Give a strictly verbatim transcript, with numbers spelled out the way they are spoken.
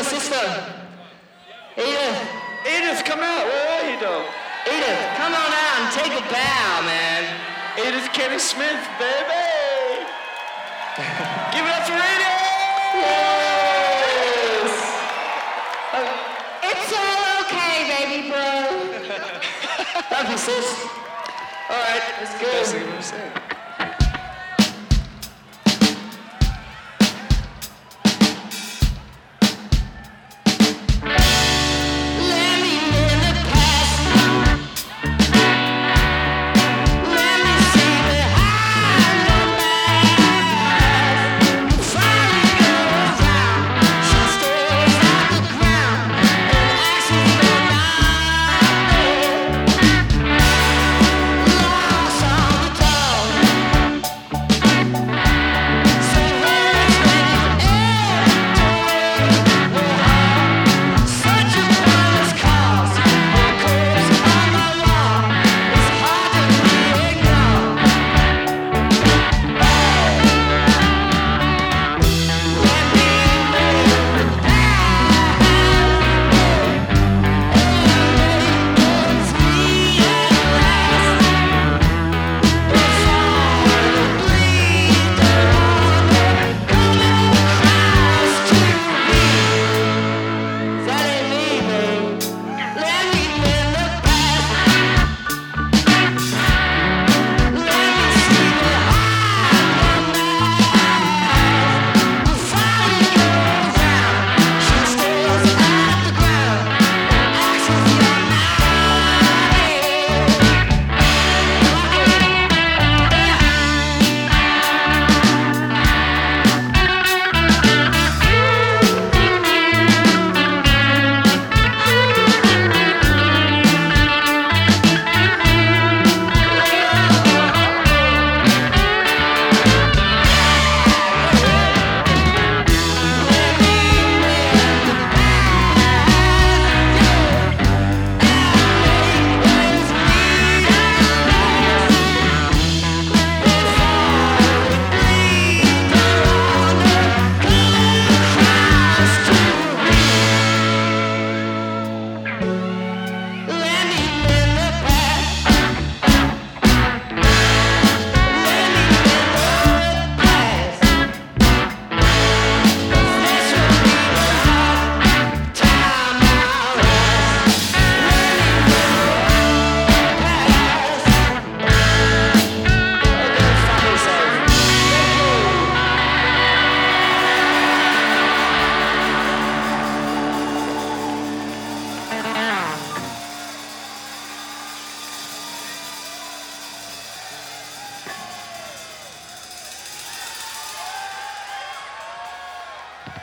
sister. Edith. Edith, come out. Where are you, dog? Edith, come on out and take a bow, man. Edith Kenny Smith, baby. Give it up for Edith. Yes. It's all okay, baby bro. Love you, sis. All right, that's the best thing I've ever said.